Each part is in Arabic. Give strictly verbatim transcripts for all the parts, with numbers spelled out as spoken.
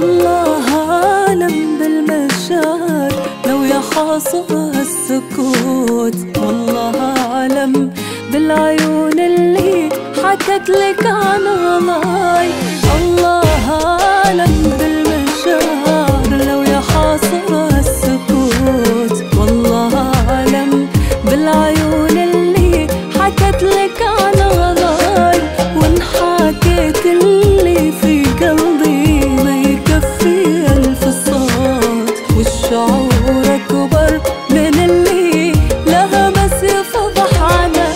الله عالم بالمشاعر لو يحاصرها السكوت، والله عالم بالعيون اللي حكت لك عن غلاي. الله عالم بالمشاعر لو يحاصرها السكوت، والله عالم بالعيون اللي حكت لك عن غلاي. وان حكيت اللي في قلبي ما يكفي ألف صوت، والشعور أكبر من اللي لها بس يفضح عنها.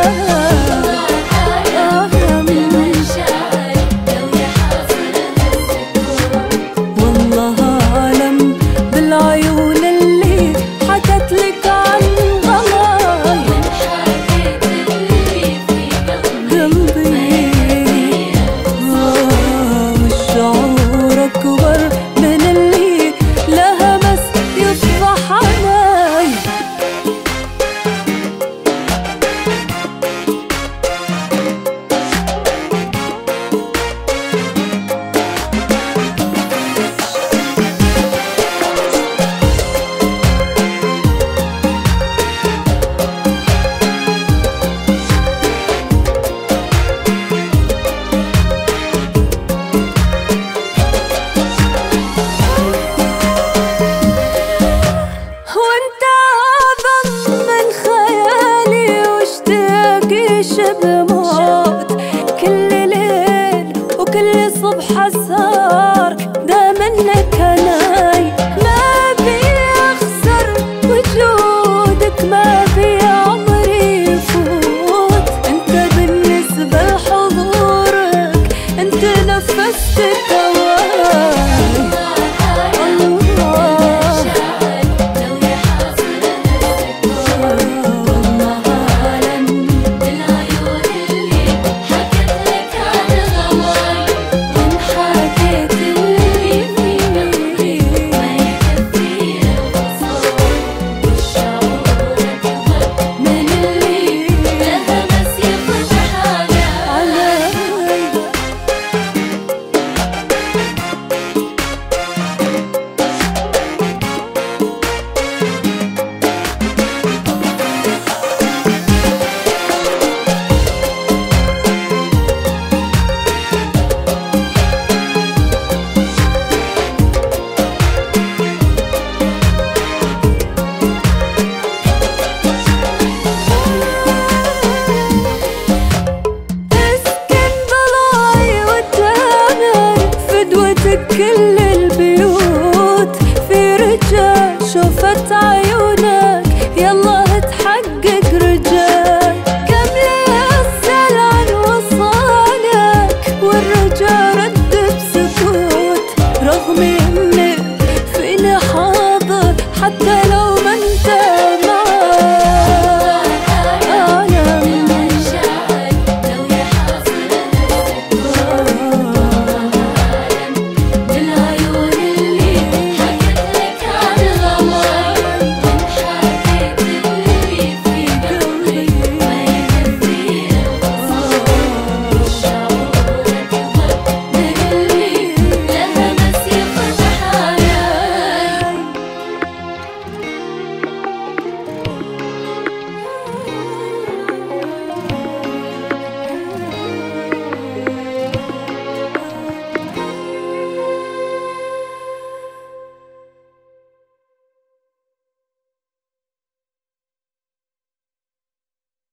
والله عالم بالعيون اللي حكت لك عن غلاي. قلبي والشعور أكبر من اللي لها بس يفضح علي. بموت كل ليل وكل صبح صار ده منك هناي. ما بي أخسر وجودك، ما بي عمري يفوت. انت بالنسبة لحضورك انت نفست